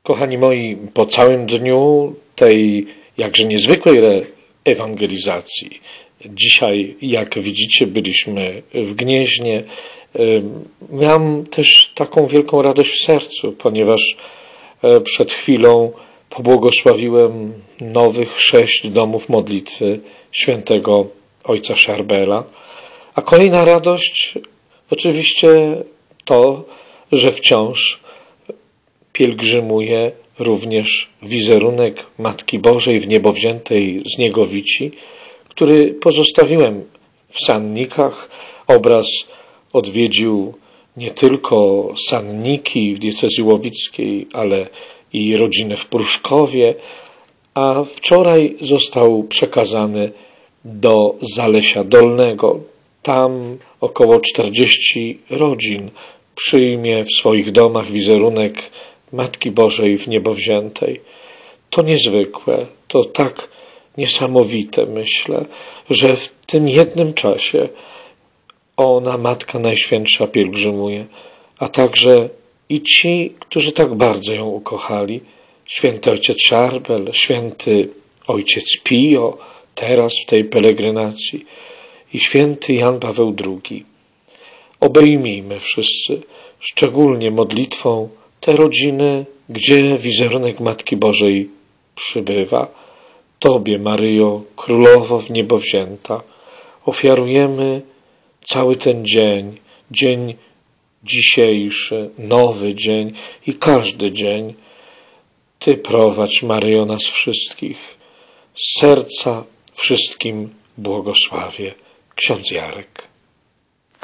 Kochani moi, po całym dniu tej jakże niezwykłej ewangelizacji, dzisiaj, jak widzicie, byliśmy w Gnieźnie, miałem też taką wielką radość w sercu, ponieważ przed chwilą pobłogosławiłem nowych 6 domów modlitwy świętego ojca Szarbela, a kolejna radość oczywiście to, że wciąż pielgrzymuje również wizerunek Matki Bożej w niebo wziętej z Niegowici, który pozostawiłem w Sannikach. Obraz odwiedził nie tylko Sanniki w diecezji łowickiej, ale i rodzinę w Pruszkowie, a wczoraj został przekazany do Zalesia Dolnego. Tam około 40 rodzin przyjmie w swoich domach wizerunek Matki Bożej w niebo wziętej. To niezwykłe, to tak niesamowite, myślę, że w tym jednym czasie ona, Matka Najświętsza, pielgrzymuje, a także i ci, którzy tak bardzo ją ukochali, święty ojciec Szarbel, święty ojciec Pio, teraz w tej pelegrynacji, i święty Jan Paweł II. Obejmijmy wszyscy, szczególnie modlitwą, te rodziny, gdzie wizerunek Matki Bożej przybywa. Tobie, Maryjo, Królowo w niebo wzięta, ofiarujemy cały ten dzień dzisiejszy, nowy dzień i każdy dzień. Ty prowadź, Maryjo, nas wszystkich. Z serca wszystkim błogosławię. Ksiądz Jarek.